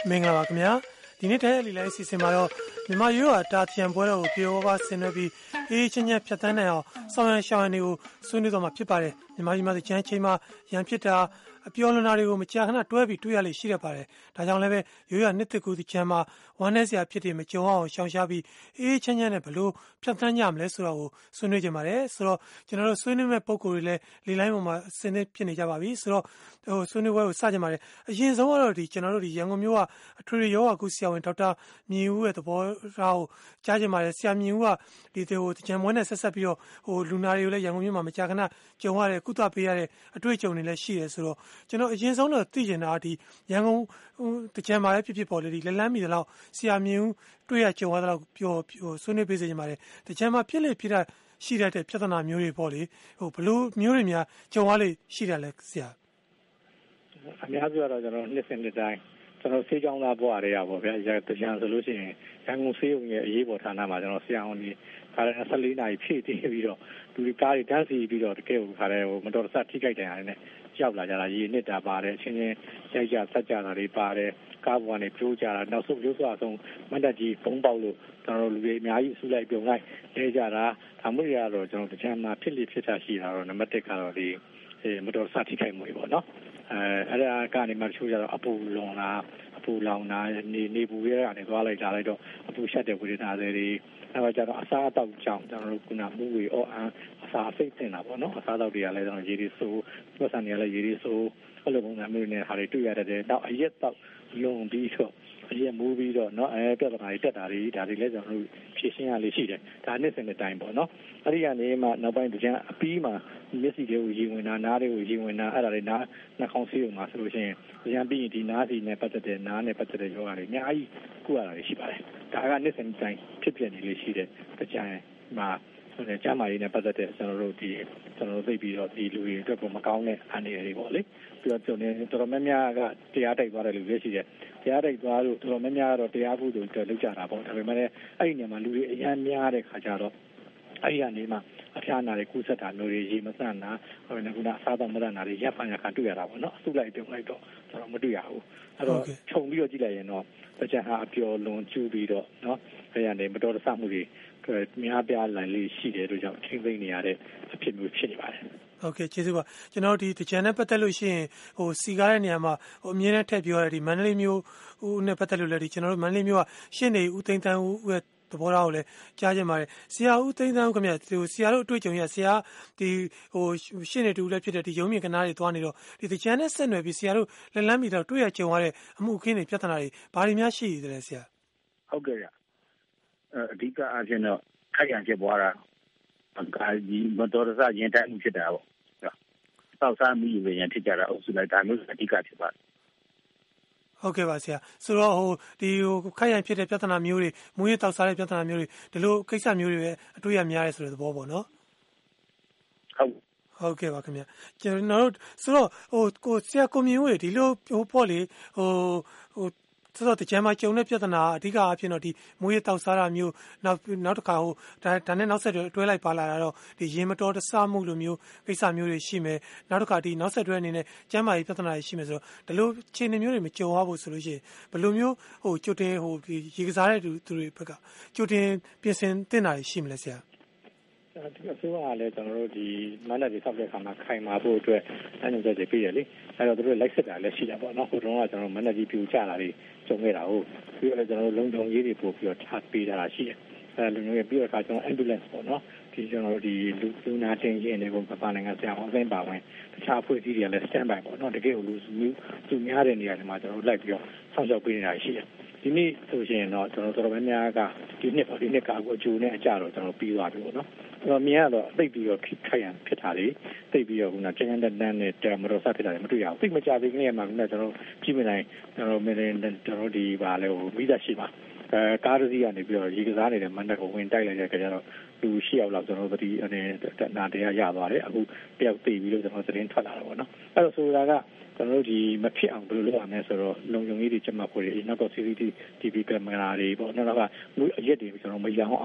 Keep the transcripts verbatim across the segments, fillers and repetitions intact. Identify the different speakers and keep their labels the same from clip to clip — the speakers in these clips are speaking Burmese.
Speaker 1: မင်္ဂလာပါခင်ဗျာဒီနေ့တည်းအလီလိုက်အစီအစဉ်မှာတော့မြန်မာရိုးရာတာသင်ပွဲတော်ကိုပြေဝပါဆင်နွှဲပြီးအေးချင်းချင်းဖြတ်သန်းနိုင်အောင်ဆောင်ရန်ရှောင်းရန်တွေကိုဆွေးနွေးတော့မှာဖြစ်ပါတယ်မြန်မာပြည်မှာချမ်းချင်းမှာရန်ဖြစ်တာအပြောလွန်တာတွေကိုမကြာခဏတွဲပြီးတွေ့ရလေရှိရပါတယ်ဒါကြောင့်လည်းပဲရိုးရာနှစ်သက်ကူချမ်းမှာဝမ်းနည်းစရာဖြစ်တယ်မကြုံအောင်ရှောင်ရှားပြီးအေးချင်းချင်းနဲ့ဘလို့ဖြတ်သန်းကြမလဲဆိုတော့ကိုဆွေးနွေးကြပါတယ်ဆိုတော့ကျွန်တော်တို့ဆွေးနွေးမဲ့ပုံကိုယ်တွေလည်းလေလိုင်းပေါ်မှာဆင်နေဖြစ်နေကြပါပြီဆိုတော့ဟိုဆွေးနွေးပွဲကိုစကြပါတယ်အရင်ဆုံးကတော့ဒီကျွန်တော်တို့ဒီရန်ကုန်မြို့ကအထွေထွေရောဂါကုဆရာဝန်ဒေါက်တာမြင့်ဦးရဲ့သဘောထားကိုကြားကြပါတယ်ဆရာမြင့်ဦးကဒီဟိုကြံမွေးနဲ့ဆက်ဆက်ပြီးတော့ဟိုလူနာတွေကိုလည်းရန်ကုန်မြို့မှာမကြာခဏကြုံရတဲ့ကုသပေးရတဲ့အတွေ့အကြုံတွေလည်းရှိတယ်ဆိုတော့ကျွန်တော်အရင်ဆုံးတော့သိချင်တာဒီရန်ကုန်တကြံမှာလည်းဖြစ်ဖြစ်ပေါ်လေဒီလက်လန်းမီတလောက်ဆရာမြင့်ဦးတွေ့ရကြုံရတဲ့လောက်ပြောဆွေးနွေးပေးစေချင်ပါတယ်တကြံမှာဖြစ်လေဖြစ်တာရှိတဲ့ပြဿနာမျိုးတွေပေါ့လေဟိုဘလို့မျိုးတွေများကြုံရလေရှိတယ်လဲဆရာ
Speaker 2: အများစုကတော့ကျွန်တော်နှစ်စဉ်နှစ်တိုင်းကျွန်တော်ဆေးကြောင်းသားဘွားတွေရပါဗျာတကြံဆိုလို့ရှိရင်ရန်ကုန်ဆေးရုံရဲ့အရေးပေါ်ဌာနမှာကျွန်တော်ဆရာဝန်ကြီးခါရဆယ်လေးနာရီဖြည့်တည်ပြီးတော့လူတွေကားတွေတန်းစီပြီးတော့တကယ်ကိုခါရဟိုမတော်တဆထိခိုက်တယ်ရတယ်နဲ့ရောက်လာကြတာရေနစ်တာပါတယ်ချင်းချင်းရိုက်ကြဆက်ကြတာတွေပါတယ်ကားပေါ်ကနေပြိုးကြတာနောက်ဆုံးပြိုးစွာဆုံးမတ်တက်ကြီးဘုံပေါက်လို့ကျွန်တော်လူတွေအများကြီးဆူလိုက်ပြုံလိုက်လဲကြတာဒါမှမဟုတ်ရတော့ကျွန်တော်တကြံမှာဖြစ်လိဖြစ်တာရှိတာတော့နံပါတ်တစ်ကတော့ဒီမတော်တဆထိခိုက်မှုတွေပေါ့နော်အဲအဲ့ဒါကနေမှချိုးကြတော့အပူလွန်လာအပူလောင်လာနေနေပူရဲကနေသွားလိုက်လာလိုက်တော့အပူရှက်တဲ့ဝေဒနာတွေအဲ့တော့ကျတော့အစားအသောက်ကြောင့်ကျွန်တော်တို့ခုနမူဝေအော်အစားအစိတ်တင်တာပေါ့နော်အစားအသောက်တွေကလည်းကျွန်တော်ရေဒီဆိုးပတ်စံတွေကလည်းရေဒီဆိုးအဲ့လိုပုံစံမျိုးနဲ့ဟာတွေတွေ့ရတဲ့နောက်အရက်တော့လွန်ပြီးတော့အရက်မူးပြီးတော့เนาะအဲပြဿနာတွေတက်တာတွေဒါတွေလည်းကျွန်တော်တို့ဖြေရှင်းရလေးရှိတယ်ဒါနှစ်စဉ်တစ်တိုင်းပေါ့เนาะအဲ့ဒီကနေမှနောက်ပိုင်းတကြံအပီးမှာမျက်စိတွေကိုရေဝင်တာနားတွေကိုရေဝင်တာအဲ့ဒါတွေနားနှာခေါင်းဆေးရုံမှာဆိုလို့ရှိရင်တကြံပြီးရင်ဒီနားစီနဲ့ပတ်သက်တဲ့နားနဲ့ပတ်သက်တဲ့ရောဂါတွေအများကြီးကုရတာတွေရှိပါတယ်ဒါကနှစ်စဉ်တစ်တိုင်းဖြစ်ပြနေလေးရှိတယ်တကြံမှာဆိုတဲ့ကျန်းမာရေးနဲ့ပတ်သက်တဲ့ကျွန်တော်တို့ဒီကျွန်တော်တို့သိပြီးတော့ဒီလူတွေအတွက်ကိုမကောင်းတဲ့အနေအထားတွေပေါ့လေပြီးတော့ကျွန်တော်တော်တော်များများကတရားတိုက်သွားတဲ့လူတွေရှိတယ်တရားတိုက်သွားလို့တော်တော်များများကတော့တရားကုသိုလ်တွေလုပ်ကြတာပေါ့ဒါပေမဲ့လည်းအဲ့ဒီနေရာမှာလူတွေအများများတဲ့ခါကျတော့အဲ့ဒီကနေမှအဖျားနာတွေကုသတာမျိုးတွေရေမဆန့်တာဟိုကအစားတော့မရနာတွေရပ်ဖန်ရခါတွေ့ရတာပေါ့နော်အစုလိုက်ပြုံလိုက်တော့ကျွန်တော်မတွေ့ရဘူးအဲ့တော့ခြုံပြီးတော့ကြည့်လိုက်ရင်တော့တကြံဟာအပျော်လွန်ကျူးပြီးတော့နော်အဲ့ဒီကနေမတော်တဆမှုတွေများပြားလာလေးရှိတယ်လို့ကြောင့်ထိမ့်သိမ့်နေရတဲ့အဖြစ်မျိုးဖြစ်နေပါတယ်
Speaker 1: ဟုတ်ကဲ့ကျေးဇူးပါကျွန်တော်ဒီတကြံနဲ့ပတ်သက်လို့ရှိရင်ဟိုစီကားတဲ့နေရာမှာဟိုအမြင်နဲ့ထည့်ပြောရတဲ့ဒီမန္တလေးမျိုးဟိုနဲ့ပတ်သက်လို့လည်းဒီကျွန်တော်တို့မန္တလေးမျိုးကရှင်းနေဦးသိန်းတန်းဦးရဲ့သဘောထားကိုလည်းကြားကြပါတယ်ဆရာဦးသိန်းတန်းဦးခင်ဗျဟိုဆရာတို့အတွေ့အကြုံရဆရာဒီဟိုရှင်းနေတူလည်းဖြစ်တဲ့ဒီရုံးမြင့်ကနားတွေသွားနေတော့ဒီတကြံနဲ့ဆက်နွယ်ပြီးဆရာတို့လက်လန်းမီတော့တွေ့ရကြုံရတဲ့အမှုအခင်းတွေပြဿနာတွေဘာတွေများရှိနေတယ်ဆရာ
Speaker 3: ဟုတ်ကဲ့ရအဓိကအဖြစ်တော့ခိုက်ရန်ဖြစ်သွားတာကာဒီမတော်တဆရင်တိုက်မှုဖြစ်တာပေါ့တောက်စားမိရရင်ဖြစ်ကြတာအုပ်စုလိုက်ဒါမျိုးအဓိကဖြစ်ပါတယ်
Speaker 1: ဟုတ်ကဲ့ပါဆရာဆိုတော့ဟိုဒီဟိုခိုက်ရန်ဖြစ်တဲ့ပြဿနာမျိုးတွေမူရင်းတောက်စားတဲ့ပြဿနာမျိုးတွေဒီလိုကိစ္စမျိုးတွေပဲအတွေ့အများရဲဆိုတဲ့သဘောပေါ့နော်
Speaker 3: ဟုတ်
Speaker 1: ဟုတ်ကဲ့ပါခင်ဗျကျွန်တော်တို့ဆိုတော့ဟိုကိုဆရာကိုမြင့်ဦးဒီလိုဟိုပေါ့လေဟိုဟိုဆိုတော့တကြံမှာကျုံတဲ့ပြဿနာအဓိကအဖြစ်တော့ဒီမွေးရတောက်စားတာမျိုးနောက်နောက်တစ်ခါဟိုဒါဒါနဲ့နောက်ဆက်တွဲတွဲလိုက်ပါလာတာတော့ဒီရေမတော်တဆမှုလိုမျိုးကိစ္စမျိုးတွေရှိမယ်နောက်တစ်ခါဒီနောက်ဆက်တွဲအနေနဲ့ကျန်းမာရေးပြဿနာတွေရှိမယ်ဆိုတော့ဒီလိုခြေနေမျိုးတွေမကြုံရဘူးဆိုလို့ရှိရင်ဘယ်လိုမျိုးဟိုကြိုတင်ဟိုဒီရေကစားတဲ့သူတွေဘက်ကကြိုတင်ပြင်ဆင်သင့်တာရှိမလဲဆရာ
Speaker 2: ဒီအစိုးရကလည်းကျွန်တော်တို့ဒီမန္တလေးဆောက်တဲ့ခါမှာခိုင်မာဖို့အတွက်အဲ့လိုတွေပြည့်ရလေအဲ့တော့သူတို့လိုက်စစ်တာလည်းရှိတာပေါ့နော်ဟိုတုန်းကကျွန်တော်မန္တလေးပြူချတာတွေကြုံခဲ့တာဟုတ်ပြီးတော့လည်းကျွန်တော်တို့လုံခြုံရေးတွေပို့ပြီးတော့ထားပေးတာရှိတယ်အဲ့လုံခြုံရေးပြီးတော့ခါကျွန်တော် ambulance ပေါ့နော်ဒီကျွန်တော်တို့ဒီလူလူနာတင်ရင်တွေကိုပပနိုင်ငံဆရာအောင်သိမ်းပါဝင်တခြားအဖွဲ့အစည်းတွေကလည်း stand by ပေါ့နော်တကယ်ကိုလူစုသူများတဲ့နေရာတွေမှာကျွန်တော်တို့လိုက်ပြီးတော့ဆောက်ရှောက်ပေးနေတာရှိတယ်ဒီနေ့ဆိုရင်တော့ကျွန်တော်တော်တော်များများကဒီနှစ်ပေါ့ဒီနှစ်ကအကျိုးနဲ့အကြတော့ကျွန်တော်ပြီးသွားပြီပေါ့နော်အဲ့တော့မြင်ရတော့သိပြီးတော့ခိုက်ရန်ဖြစ်တာတွေသိပြီးတော့ခုနကျန်းကျန်းတန်းနဲ့တမတော်ဆဖြစ်တာတွေမတွေ့ရဘူးသိမကြသေးခင်ကမှခုနကျွန်တော်ကြည့်မနိုင်ကျွန်တော်မင်းကျွန်တော်ဒီပါလဲဟိုမိသားရှိပါအဲကားစီးကနေပြီးတော့ရေကစားနေတဲ့မန္တကိုဝင်တိုက်လိုက်တဲ့ကြတော့လူရှိရောက်လောက်ကျွန်တော်တို့ဒီအနေနာတရားရသွားတယ်အခုတယောက်သိပြီးတော့ကျွန်တော်သတင်းထွက်လာတော့ဗောနော်အဲ့တော့ဆိုတာကကျွန်တော်တို့ဒီမဖြစ်အောင်ဘယ်လိုလုပ်ရမလဲဆိုတော့လုံခြုံရေးတွေချက်မှတ်ဖို့တွေနောက်တော့ စီ စီ တီ ဗီ ကင်မရာတွေပေါ့နောက်ကလူအရက်တွေကျွန်တော်မရောအောင်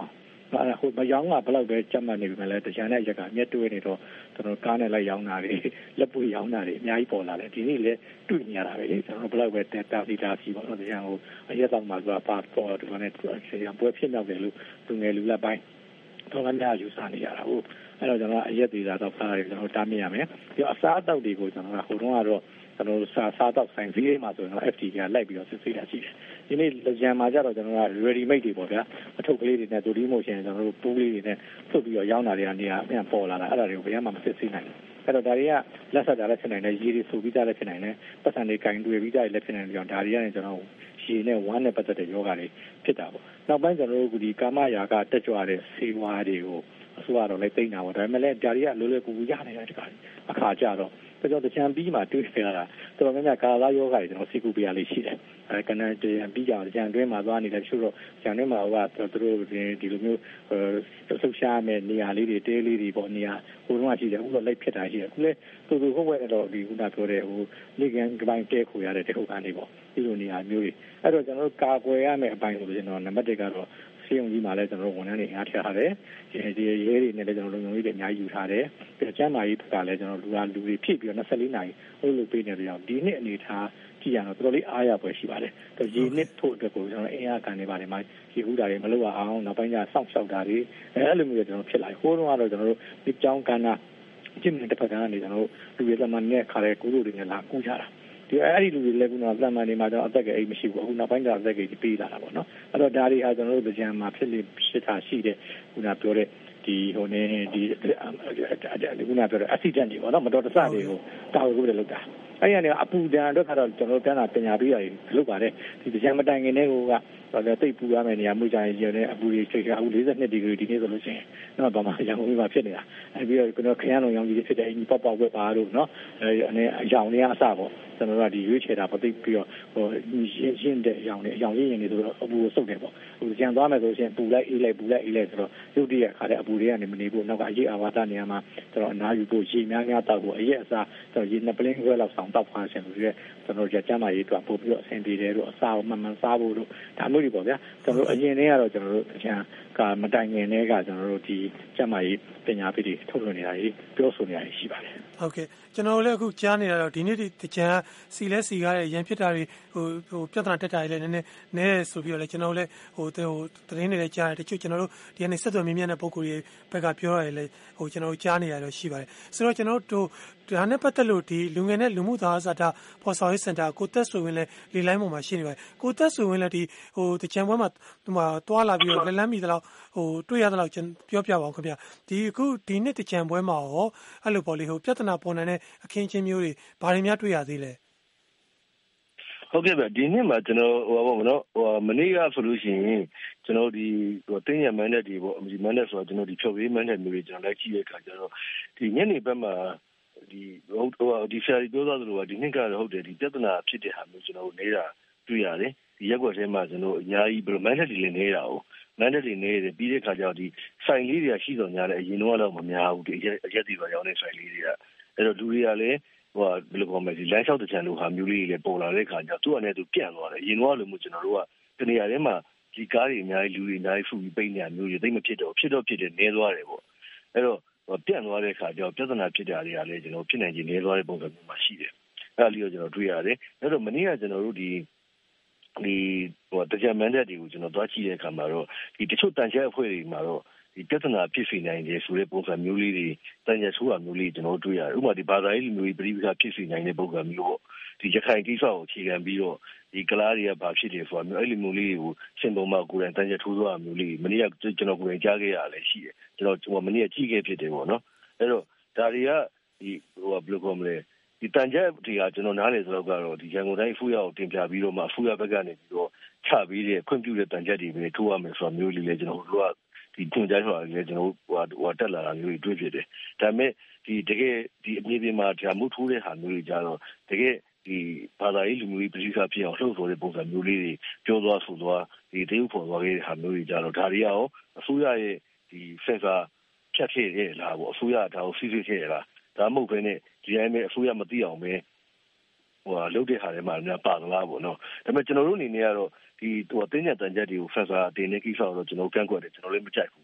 Speaker 2: ဟိုမယောင်းကဘယ်လောက်ပဲကြက်မှတ်နေပြီမလဲတကြံတဲ့ရက်ကမျက်တွဲနေတော့ကျွန်တော်ကားနဲ့လိုက်ရောင်းတာတွေလက်ပွေရောင်းတာတွေအများကြီးပေါ်လာတယ်ဒီနေ့လည်းတွေ့နေရတာပဲကျွန်တော်ဘယ်လောက်ပဲတာစီတာစီပေါ့နော်တကြံဟိုအရက်တော့မှကပါပေါ်ဒီကနေဆရာပွဲဖြစ်မြောက်တယ်လို့သူငယ်လူလက်ပိုင်းတော့လည်းများယူဆနေရတာဟုတ်အဲ့တော့ကျွန်တော်အရက်သေးတာတော့ဖားတယ်ကျွန်တော်တားမြင်ရမယ်ပြီးတော့အစားအသောက်တွေကိုကျွန်တော်ကဟိုတုန်းကတော့ကျွန်တော်စားစားတော့ဆိုင်ဈေးမှာဆိုရင်တော့ F T ကလိုက်ပြီးတော့စစ်ဆေးတာရှိတယ်ဒီနေ့ကြံမှာကြတော့ကျွန်တော်က ready made တွေပေါ့ဗျာအထုပ်ကလေးတွေနဲ့ဒိုဒီမိုရှင်ကျွန်တော်တို့ပူးလေးတွေနဲ့ဖြုတ်ပြီးတော့ရောင်းတာတွေကနေရာအပြန်ပေါ်လာတာအဲ့ဒါတွေကိုဘယ်မှမစစ်ဆေးနိုင်ဘူးအဲ့တော့ဒါတွေကလက်ဆက်တာလည်းဖြစ်နိုင်တယ်ရေးတွေဆိုပြီးသားလည်းဖြစ်နိုင်တယ်ပတ်စံတွေကင်တွေ့ပြီးသားလည်းဖြစ်နိုင်တယ်ကြောင့်ဒါတွေကနေကျွန်တော်ရှည်နဲ့ဝမ်းနဲ့ပတ်သက်တဲ့ယောဂတွေဖြစ်တာပေါ့နောက်ပိုင်းကျွန်တော်တို့ဒီကာမရာဂတက်ကြွတဲ့ဆေးဝါးတွေကိုအစိုးရတော့လည်းသိနေတာပေါ့ဒါပေမဲ့လည်းဒါတွေကလိုလွယ်ကူကူရနေတဲ့တခါအခါကြတော့ကျွန်တော်တချံပြီးမှတွေးခဲ့တာတော်တော်များများကာလာယောဂတွေကျွန်တော်စီကူပေးရလေးရှိတယ်အဲကနန်တချံပြီးကြတချံအတွင်းမှာသွားနေတယ်ချို့တော့တချံအတွင်းမှာဟိုကသူတို့ဒီလိုမျိုးလှုပ်ရှားမဲ့နေရာလေးတွေတဲလေးတွေပေါ့နေရာဟိုတော့ရှိတယ်အခုတော့လိုက်ဖြစ်တာရှိတယ်အခုလည်းသူသူဟုတ်ဝဲတော့ဒီခုနပြောတဲ့ဟိုလေကန်ကပိုင်းတဲခိုရတဲ့တခုကနေပေါ့ဒီလိုနေရာမျိုးတွေအဲ့တော့ကျွန်တော်တို့ကာကွယ်ရမယ့်အပိုင်းဆိုလို့ကျွန်တော်နံပါတ်၁ကတော့ဆေးရုံကြီးမှာလည်းကျွန်တော်တို့ဝန်ထမ်းတွေအားထားရတယ်ဒီရဲတွေနဲ့လည်းကျွန်တော်တို့လုံခြုံရေးတွေအများကြီးယူထားတယ်ပြီးတော့ကျန်းမာရေးကလည်းကျွန်တော်လူကလူတွေဖြည့်ပြီးတော့၂၄နာရီဟိုလိုပေးနေကြအောင်ဒီနှစ်အနေထားကြည့်ရတော့တော်တော်လေးအားရပွဲရှိပါတယ်တော့ရေနှစ်ဖို့အတွက်ကိုကျွန်တော်အင်အားကန်နေပါတယ်မှာရေဦးတာတွေမလုပ်အောင်နောက်ပိုင်းကျစောင့်ရှောက်တာတွေအဲ့လိုမျိုးကျွန်တော်ဖြစ်လာဟိုတုန်းကတော့ကျွန်တော်တို့ဒီကြောင်းကန်းတာကျင်းတဲ့ပတ်ကနေကျွန်တော်တို့လူတွေသမန်နဲ့ခါတဲ့ကူတို့တွေနဲ့လာကူးကြတာဒီအဲ့ဒီလူတွေလည်းကတော့သမန်နေမှာတော့အသက်ကအိမ်မရှိဘူးအခုနောက်ပိုင်းကျအသက်ကြီးပေးလာတာပေါ့နော်အဲ့တော့ဒါတွေဟာကျွန်တော်တို့ကြံမှာဖြစ်လိဖြစ်တာရှိတဲ့ခုနပြောတဲ့ဒီဟိုနေဒီခုနပြောတဲ့ accident တွေပေါ့နော်မတော်တဆတွေကိုတာဝန်ကိုလည်းလုပ်တာအဲ့ရနေအပူဒဏ်အတွက်ကတော့ကျွန်တော်ပြန်လာပညာပေးရတယ်လုပ်ပါတယ်ဒီကြံမတိုင်ခင်တည်းကတော့တိတ်ပူရမယ့်နေရာမှုကြရင်ကျနေအပူတွေချိန်အခု၄၂ဒီဂရီဒီနေ့ဆိုလို့ရှိရင်တော့ဘာမှရန်ကုန်မှာဖြစ်နေတာအဲ့ပြီးတော့ကျွန်တော်ခရမ်းလုံးရောင်ကြီးဖြစ်တဲ့အင်းပေါက်ပေါက်ဝက်ပါတို့နော်အဲအနေအယောင်တွေအစပေါ့ကျွန်တော်တို့ဒီရွေးချယ်တာပသိပြီးတော့ဟိုရင်းရင်းတဲ့အယောင်တွေအယောင်ရင်းရင်းတွေဆိုတော့အပူကိုစုပ်တယ်ပေါ့ဟိုကြံသွားမယ်ဆိုရင်ပူလိုက်အေးလိုက်ပူလိုက်အေးလိုက်ဆိုတော့ရုပ်တရက်ခါတဲ့အပူတွေကနေမနေဘူးနောက်ကအရေးအာဝါဒနေရာမှာကျွန်တော်အနားယူဖို့ရေများများတောက်ဖို့အရက်အစားကျွန်တော်ရေနှစ်ပလင်းခွဲလောက်ဆောင်တောက်ဖားရှင်လို့ရဲကျွန်တော်ကြမ်းမာရေးအတွက်ပို့ပြီးတော့အဆင်ပြေတယ်တို့အစားကိုမှန်မှန်စားဖို့တို့ဒါမျိုးတွေပေါ့ဗျာကျွန်တော်တို့အရင်တည်းကတော့ကျွန်တော်တို့အချမ်းကမတိုင်ခင်တည်းကကျွန်တော်တို့ဒီကြမ်းမာရေးပညာပေးတွေထုတ်လွှင့်နေတာကြီးပြောဆိုနေတာရှိပါတယ်
Speaker 1: ဟုတ်ကဲ့ကျွန်တော်လည်းအခုကြားနေတာတော့ဒီနေ့ဒီတကြံစီလဲစီကားတဲ့ရန်ဖြစ်တာတွေဟိုဟိုပြဿနာတက်တာတွေလည်းနည်းနည်းနည်းဆိုပြီးတော့လည်းကျွန်တော်လည်းဟိုဟိုသတင်းတွေလည်းကြားတယ်တချို့ကျွန်တော်တို့ဒီကနေဆက်သွယ်မြင်မြတ်တဲ့ပုံကိုယ်တွေဘက်ကပြောရတယ်လေဟိုကျွန်တော်တို့ကြားနေရတော့ရှိပါတယ်ဆိုတော့ကျွန်တော်တို့ဒါနဲ့ပတ်သက်လို့ဒီလူငယ်နဲ့လူမှုသားစာတာပေါ်ဆောင်ရေးစင်တာကိုသက်ဆိုဝင်လည်းလေလိုင်းပေါ်မှာရှိနေပါတယ်ကိုသက်ဆိုဝင်လည်းဒီဟိုတကြံပွဲမှာဟိုမှာတွားလာပြီးတော့လက်လန်းမိသလောက်ဟိုတွေ့ရသလောက်ပြောပြပါအောင်ခင်ဗျဒီအခုဒီနှစ်တကြံပွဲမှာရောအဲ့လိုပေါ့လေဟိုပြဿနာပေါ်နေတဲ့အခင်းချင်းမျိုးတွေဘာတွေများတွေ့ရသေးလဲ
Speaker 4: ဟုတ်ကဲ့ဗျဒီနေ့မှာကျွန်တော်ဟိုပါဘောနော်ဟိုမနေ့ကဆိုလို့ရှိရင်ကျွန်တော်ဒီဟိုတင်းရမန်းတဲ့ဒီပေါ့ဒီမန်းတဲ့ဆိုတော့ကျွန်တော်ဒီဖြုတ်ရေးမန်းတဲ့မျိုးတွေကျွန်တော်လိုက်ကြည့်တဲ့အခါကျတော့ဒီညနေဘက်မှာဒီဟိုဒီဆရာကြီးပြောသားသလိုကဒီနှစ်ကတော့ဟုတ်တယ်ဒီပြဿနာဖြစ်တဲ့ဟာမျိုးကျွန်တော်နေတာတွေ့ရတယ်ဒီရက်ွက်ထဲမှာကျွန်တော်အများကြီးဘယ်လိုမန်းတဲ့ဒီလေးနေတာ哦မန်းတဲ့ဒီနေတယ်ပြီးတဲ့အခါကျတော့ဒီဆိုင်လေးတွေကရှိတော့ညာတယ်အရင်တော့မများဘူးဒီအရက်တွေပါရောင်းတဲ့ဆိုင်လေးတွေကအဲ့တော့လူတွေကလည်းဟိုဘယ်လိုပြောမလဲဒီလမ်းလျှောက်တဲ့ချန်လိုဟာမျိုးလေးတွေလည်းပေါ်လာတဲ့အခါကျတော့သူ့အနေနဲ့သူပြန့်သွားတယ်အရင်တော့လိုမျိုးကျွန်တော်တို့ကတနေရာထဲမှာဒီကားတွေအများကြီးလူတွေအများကြီးဖူပြီးပိတ်နေရမျိုးတွေသိမဖြစ်တော့ဖြစ်တော့ဖြစ်တယ်နေသွားတယ်ပေါ့အဲ့တော့ပြန့်သွားတဲ့အခါကျတော့ပြဿနာဖြစ်တာတွေကလည်းကျွန်တော်ဖြစ်နိုင်ခြင်းနေသွားတဲ့ပုံစံမျိုးမှာရှိတယ်အဲ့ဒါလေးကိုကျွန်တော်တွေ့ရတယ်အဲ့တော့မနေ့ကကျွန်တော်တို့ဒီဒီဟိုတကြံမန်းတဲ့တွေကိုကျွန်တော်သွားကြည့်တဲ့အခါမှာတော့ဒီတချို့တန်ချက်အဖွဲ့တွေမှာတော့ဒီပြဿနာဖြစ်စေနိုင်တယ်ဆိုတဲ့ပုံစံမျိုးလေးတွေတန်ချက်ဆိုးတာမျိုးလေးကျွန်တော်တွေ့ရတယ်ဥပမာဒီဘာသာရေးလူမျိုးတွေပြည်ပကဖြစ်စေနိုင်တဲ့ပုံစံမျိုးပေါ့ဒီရခိုင်ကိစ္စကိုအခြေခံပြီးတော့ဒီကလားတွေကဘာဖြစ်တယ်ဆိုတာမျိုးအဲ့လိုမျိုးလေးကိုစင်ပုံမှာကိုယ်တိုင်တန်ချက်ထိုးသွားတာမျိုးလေးမနေ့ကကျွန်တော်ကိုယ်တိုင်ကြားခဲ့ရလဲရှိတယ်ကျွန်တော်ကျွန်တော်မနေ့ကကြည့်ခဲ့ဖြစ်တယ်ပေါ့နော်အဲ့တော့ဒါတွေကဒီဟိုဘယ်လိုခေါ်မလဲဒီတန်ချက်တွေကကျွန်တော်နားလေဆိုတော့ကတော့ဒီရန်ကုန်တိုင်းအဖူးရကိုတင်ပြပြီးတော့မှအဖူးရဘက်ကနေပြီးတော့ချပြီးတဲ့ခွင့်ပြုတဲ့တန်ချက်တွေပဲထိုးရမယ်ဆိုတာမျိုးလေးလည်းကျွန်တော်တို့ကဒီတွင်ကြားဆိုတာလည်းကျွန်တော်ဟိုဟိုတက်လာတာမျိုးတွေတွေ့ဖြစ်တယ်ဒါပေမဲ့ဒီတကယ်ဒီအမြင့်ပြမှာဒါမှုထိုးတဲ့ဟာမျိုးတွေကြတော့တကယ်ဒီဘာသာရေးလူမျိုးရေးပြည်ပဖြစ်အောင်လှုပ်ဆိုတဲ့ပုံစံမျိုးလေးတွေပြောသွားဆိုသွားဒီတရုပ်ဖော်သွားခဲ့တဲ့ဟာမျိုးတွေကြတော့ဒါတွေရောအစိုးရရဲ့ဒီစင်ဆာဖြတ်ခဲ့တဲ့လားပေါ့အစိုးရဒါကိုစီးစိခဲ့ရလားဒါမှမဟုတ်ဘဲနဲ့ဒီတိုင်းပဲအစိုးရမသိအောင်ပဲဟိုလှုပ်တဲ့ဟာတွေမှာများပါသလားပေါ့နော်ဒါပေမဲ့ကျွန်တော်တို့အနေနဲ့ကတော့ဒီဟိုတင်းညံတန်ချက်တွေကိုဖက်ဆာတင်နေကိစ္စတော့ကျွန်တော်ကန့်ကွက်တယ်ကျွန်တော်လည်းမကြိုက်ဘူး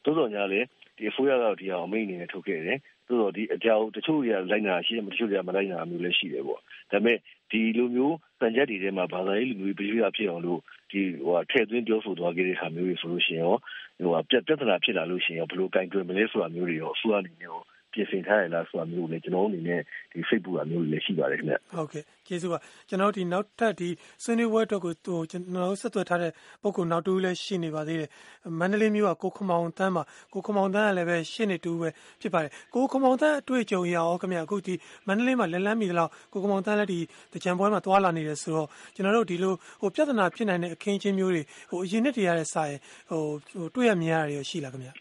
Speaker 4: တိုးတော်ညာလေဒီအစိုးရကတော့ဒီအောင်မိတ်အနေနဲ့ထုတ်ခဲ့တယ်တိုးတော်ဒီအကြောင်းတချို့တွေကလိုက်နာရှိတယ်မတချို့တွေကမလိုက်နာမျိုးလည်းရှိတယ်ပေါ့ဒါပေမဲ့ဒီလိုမျိုးစံချက်တွေထဲမှာဘာသာရေးလူမျိုးပြည်ပြဖြစ်အောင်လို့ဒီဟိုထည့်သွင်းပြောဆိုသွားခဲ့တဲ့ဟာမျိုးတွေဆိုလို့ရှိရင်ရောဟိုပြဿနာဖြစ်လာလို့ရှိရင်ရောဘယ်လိုကင်တွယ်မလဲဆိုတာမျိုးတွေရောအစိုးရအနေနဲ့ရောပြင်ဆင်ထားရလားဆိုတာမျိုးလည်းကျွန်တော်အနေနဲ့ဒီ Facebook အမျိုးလည်းရှိပါတယ်ခင်ဗျ
Speaker 1: ဟုတ်ကဲ့ကျေးဇူးပါကျွန်တော်ဒီနောက်ထပ်ဒီဆွေးနွေးပွဲအတွက်ကိုဟိုကျွန်တော်ဆက်သွယ်ထားတဲ့ပုံကနောက်တူလည်းရှိနေပါသေးတယ်မန္တလေးမြို့ကကိုခမောင်တန်းမှာကိုခမောင်တန်းကလည်းပဲရှင်းနေတူပဲဖြစ်ပါတယ်ကိုခမောင်တန်းအတွေ့အကြုံရအောင်ခင်ဗျအခုဒီမန္တလေးမှာလက်လန်းမီတလောက်ကိုခမောင်တန်းလည်းဒီတကြံပွဲမှာတွာလာနေတယ်ဆိုတော့ကျွန်တော်တို့ဒီလိုဟိုပြဿနာဖြစ်နိုင်တဲ့အခင်းချင်းမျိုးတွေဟိုအရင်နှစ်တည်းရတဲ့စာရင်ဟိုဟိုတွေ့ရမြင်ရတယ်ရောရှိလားခင်ဗျ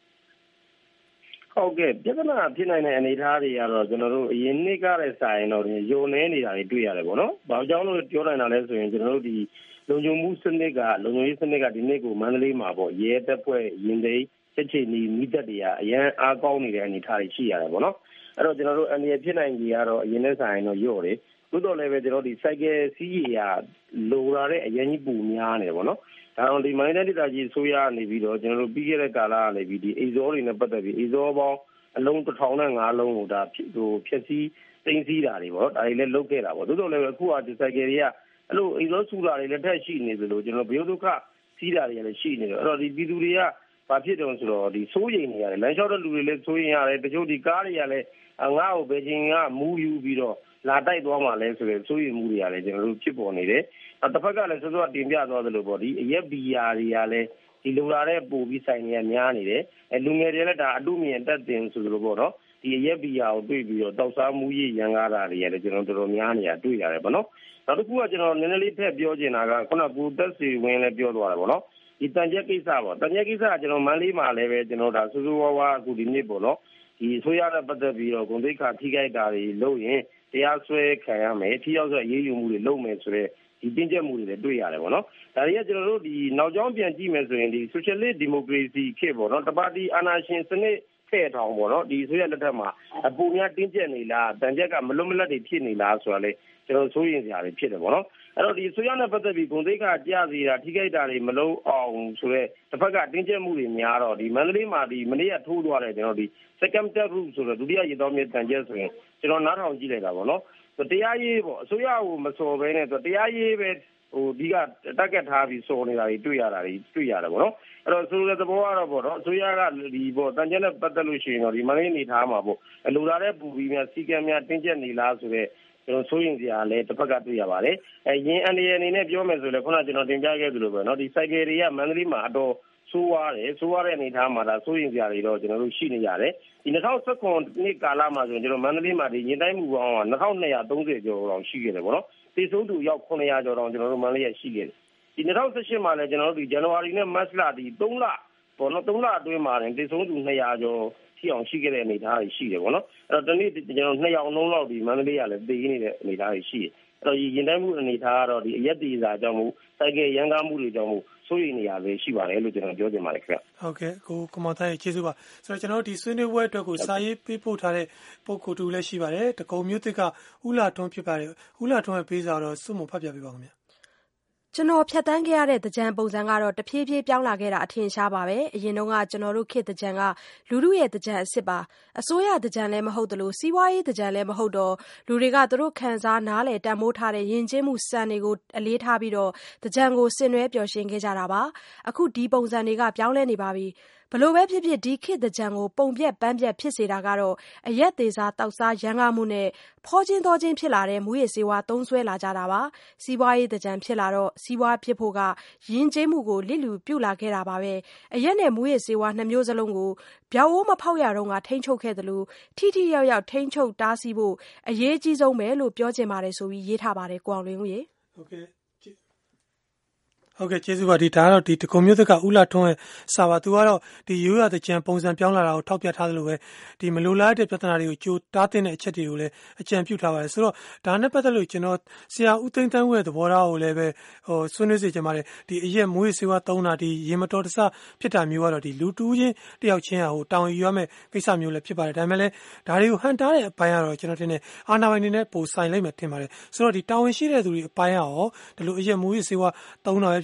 Speaker 5: ဟုတ်ကဲ့ပြဿနာဖြစ်နိုင်တဲ့အနေအထားတွေကတော့ကျွန်တော်တို့အရင်နှစ်ကတဲ့ဆိုင်တော့ယုံနေနေတာတွေတွေ့ရတယ်ပေါ့နော်။ဘာကြောင့်လို့ပြောနိုင်တာလဲဆိုရင်ကျွန်တော်တို့ဒီလုံခြုံမှုစနစ်ကလုံခြုံရေးစနစ်ကဒီနေ့ကိုမန္တလေးမှာပေါ့ရဲတပ်ဖွဲ့ရင်သိမ်းချက်ချီနီမိသက်တွေကအရန်အားကောင်းနေတဲ့အနေအထားတွေရှိရတယ်ပေါ့နော်။အဲ့တော့ကျွန်တော်တို့အနေနဲ့ဖြစ်နိုင်ကြီးကတော့အရင်နဲ့ဆိုင်တော့ညော့တယ်။သို့တော်လည်းပဲကျွန်တော်ဒီ cycle စီးရလိုလာတဲ့အရင်ကြီးပူများနေပေါ့နော်။ဒါတော့ဒီမိုင်းတဲ့ဒေသကြီးဆိုရနေပြီးတော့ကျွန်တော်တို့ပြီးခဲ့တဲ့ကာလကနေပြီးဒီအိဇောတွေနဲ့ပတ်သက်ပြီးအိဇောပေါင်းအလုံးတစ်ထောင်နဲ့ငါးလုံးကိုဒါဖြစ်ဟိုဖြစ်စည်းသိမ်းစည်းတာတွေပေါ့ဒါတွေလည်းလုပ်ခဲ့တာပေါ့သို့တော်လည်းအခုကဒီစိုက်ကယ်တွေကအဲ့လိုအိဇောဆူတာတွေလည်းထက်ရှိနေသလိုကျွန်တော်ဘယုဒုက္ခစီးတာတွေလည်းရှိနေတယ်အဲ့တော့ဒီပြည်သူတွေကဘာဖြစ်တုံးဆိုတော့ဒီစိုးရိမ်နေရတယ်လမ်းလျှောက်တဲ့လူတွေလည်းစိုးရိမ်ရတယ်တချို့ဒီကားတွေကလည်းငါ့ကိုဘယ်ချိန်ကမူးယူပြီးတော့လာတိုက်သွားမှလဲဆိုတော့စိုးရိမ်မှုတွေကလည်းကျွန်တော်တို့ဖြစ်ပေါ်နေတယ်။တစ်ဖက်ကလည်းစောစောတင်ပြသွားသလိုပေါ့ဒီအရက်ဘီယာတွေကလည်းဒီလိုလာတဲ့ပို့ပြီးဆိုင်တွေကများနေတယ်။အဲလူငယ်တွေလည်းဒါအတုမြင်တက်တင်ဆိုလိုပေါ့နော်။ဒီအရက်ဘီယာကိုတွေ့ပြီးတော့တောက်စားမှုကြီးရန်ကားတာတွေလည်းကျွန်တော်တော်တော်များနေရတွေ့ရတယ်ပေါ့နော်။နောက်တစ်ခုကကျွန်တော်နည်းနည်းလေးထည့်ပြောချင်တာကခုနကကိုတက်စီဝင်းလည်းပြောသွားတယ်ပေါ့နော်။ဒီတန်ချက်ကိစ္စပေါ့တန်ချက်ကိစ္စကကျွန်တော်မန္တလေးမှာလည်းပဲကျွန်တော်ဒါစူးစူးဝါးဝါအခုဒီနေ့ပေါ့နော်။ဒီဆိုရတဲ့ပတ်သက်ပြီးတော့ဂုဏ်သိက္ခာထိခိုက်တာတွေလုပ်ရင်တရားစွဲခံရမယ်ထိရောက်စွာရေးယူမှုတွေလုပ်မယ်ဆိုတော့ဒီတင်းကျပ်မှုတွေလည်းတွေ့ရတယ်ပေါ့နော်ဒါတွေကကျွန်တော်တို့ဒီနောက်ကျောင်းပြန်ကြည့်မယ်ဆိုရင်ဒီ socialist democracy ခေတ်ပေါ့နော်တပါတီအာဏာရှင်စနစ်ဖဲ့ထောင်ပေါ့နော်ဒီဆိုရလက်ထက်မှာအပူများတင်းကျပ်နေလားတန်ကျက်ကမလွတ်မလပ်တွေဖြစ်နေလားဆိုတာလေကျွန်တော်ဆိုရင်စရာတွေဖြစ်တယ်ပေါ့နော်အဲ့တော့ဒီဆိုရနဲ့ပတ်သက်ပြီးဂုဏ်သိက္ခာကျစီတာထိခိုက်တာတွေမလုံးအောင်ဆိုတော့တစ်ဖက်ကတင်းကျပ်မှုတွေများတော့ဒီမန္တလေးမှာဒီမနေ့ကထိုးသွားတယ်ကျွန်တော်ဒီ second step route ဆိုတော့ဒုတိယရေတောင်းမြေတန်ကျက်ဆိုရင်ကျွန်တော်နားထောင်ကြည့်လိုက်တာပေါ့နော်တရားရေးပေါ့အစိုးရကိုမစော်ဘဲနဲ့တရားရေးပဲဟိုဒီကတက်ကက်ထားပြီးစော်နေတာတွေတွေ့ရတာတွေတွေ့ရတယ်ပေါ့နော်အဲ့တော့ဆိုတဲ့သဘောကတော့ပေါ့နော်အစိုးရကဒီပေါ့တန်ကျက်နဲ့ပတ်သက်လို့ရှိရင်တော့ဒီမန္တလေးနေထားမှာပေါ့လူလာတဲ့ပူပြီးများစီကံများတင်းကျပ်နေလားဆိုတော့ကျွန်တော်ဆိုရင်စရာလည်းတစ်ဖက်ကတွေ့ရပါတယ်အဲရင်းအနေအနေနဲ့ပြောမယ်ဆိုလည်းခုနကျွန်တော်တင်ပြခဲ့သလိုပဲเนาะဒီ cycle တွေကမန္တလေးမှာအတော်ဆိုးရတယ်ဆိုးရတဲ့အနေအထားမှာဒါဆိုရင်စရာတွေတော့ကျွန်တော်တို့ရှိနေရတယ်ဒီ၂၀၁၇နှစ်ကာလမှာဆိုရင်ကျွန်တော်မန္တလေးမှာဒီရင်တိုင်းမှုပေါင်းက၂၂၃၀ကျော်လောက်ရှိခဲ့တယ်ပေါ့နော်သေဆုံးသူရောက်ခုနှစ်ရာကျော်တောင်ကျွန်တော်တို့မန္တလေးရရှိခဲ့တယ်ဒီ၂၀၁၈မှာလည်းကျွန်တော်တို့ဒီဇန်နဝါရီနဲ့မတ်လဒီ၃လပေါ့နော်၃လအတွင်းမှာသေဆုံးသူနှစ်ရာကျော်ထိအောင်ရှိခဲ့တဲ့အနေအထားတွေရှိတယ်ပေါ့နော်အဲ့တော့ဒီနေ့ကျွန်တော်နှစ်ယောက်လုံးလောက်ဒီမန္တလေးကလည်းသိနေတဲ့အနေအထားတွေရှိတယ်အဲ့တော့ရင်တိုင်းမှုအနေအထားကတော့ဒီအရက်တီစာကြောင့်မို့စိုက်ကရန်ကားမှုတွေကြောင့်မို့ဆိုရင်နေရာပဲရှိပါတယ်လို့ကျွန်တော်ပြောချင်ပါတယ်ခင်ဗျ
Speaker 1: ဟုတ်ကဲ့ကိုကမောင်သားရဲ့ကျေးဇူးပါဆိုတော့ကျွန်တော်တို့ဒီဆွေးနွေးပွဲအတွက်ကိုစာရေးပေးပို့ထားတဲ့ပုံကိုတူလည်းရှိပါတယ်တကုံမျိုးတစ်ကဦးလာထွန်းဖြစ်ပါတယ်ဦးလာထွန်းရဲ့ပေးစာတော့စွတ်မဖတ်ပြပေးပါဦးခင်ဗျ
Speaker 6: ကျွန်တော်ဖြတ်တန်းခဲ့ရတဲ့တကြံပုံစံကတော့တဖြည်းဖြည်းပြောင်းလာခဲ့တာအထင်ရှားပါပဲအရင်တုန်းကကျွန်တော်တို့ခေတ်တကြံကလူလူရဲ့တကြံအစ်စ်ပါအစိုးရတကြံလည်းမဟုတ်တယ်လို့စီးပွားရေးတကြံလည်းမဟုတ်တော့လူတွေကသူတို့ခံစားနားလေတန်မိုးထားတဲ့ယဉ်ကျေးမှုစံတွေကိုအလေးထားပြီးတော့တကြံကိုဆင်နွှဲပျော်ရွှင်ခဲ့ကြတာပါအခုဒီပုံစံတွေကပြောင်းလဲနေပါပြီဘလို့ပဲဖြစ်ဖြစ်ဒီခေတ်တကြံကိုပုံပြက်ပန်းပြက်ဖြစ်စေတာကတော့အရက်သေးစားတောက်စားရန်ကားမှုနဲ့ဖောချင်းတော်ချင်းဖြစ်လာတဲ့မူရည်စေဝါသုံးဆွဲလာကြတာပါစီးပွားရေးတကြံဖြစ်လာတော့စီးပွားဖြစ်ဖို့ကယဉ်ကျေးမှုကိုလစ်လူပြုတ်လာခဲ့တာပါပဲအရက်နဲ့မူရည်စေဝါနှစ်မျိုးစလုံးကိုဗျောက်အိုးမဖောက်ရတော့ကထိန်းချုပ်ခဲ့တယ်လို့ထိထိရောက်ရောက်ထိန်းချုပ်တားဆီးဖို့အရေးကြီးဆုံးပဲလို့ပြောချင်ပါတယ်ဆိုပြီးရေးထားပါတယ်ကိုအောင်လွင်ဦးရေ
Speaker 1: ဟုတ်ကဲ့ဟုတ်ကဲ့ကျေးဇူးပါဒီဒါကတော့ဒီတကုံမျိုးသက်ကဦးလာထွန်းရဲ့စာပါသူကတော့ဒီရိုးရတဲ့ကြံပုံစံပြောင်းလာတာကိုထောက်ပြထားသလိုပဲဒီမလိုလားတဲ့ပြဿနာတွေကိုကြိုတားတဲ့အချက်တွေကိုလည်းအကြံပြုထားပါတယ်ဆိုတော့ဒါနဲ့ပတ်သက်လို့ကျွန်တော်ဆရာဦးသိန်းတန်းဦးရဲ့သဘောထားကိုလည်းပဲဟိုဆွေးနွေးစေချင်ပါတယ်ဒီအရက်မွေးစေဝါသုံးတာဒီရေမတော်တဆဖြစ်တာမျိုးကတော့ဒီလူတူးချင်းတယောက်ချင်းဟာဟိုတောင်းယူရမယ့်ကိစ္စမျိုးလည်းဖြစ်ပါတယ်ဒါပေမဲ့လည်းဒါတွေကိုဟန်တားတဲ့အပိုင်းကတော့ကျွန်တော်တင်နေအာဏာပိုင်တွေနဲ့ပိုဆိုင်လိုက်မှထင်ပါတယ်ဆိုတော့ဒီတာဝန်ရှိတဲ့သူတွေအပိုင်းရောဒီလိုအရက်မွေးစေဝါသုံးတာပဲ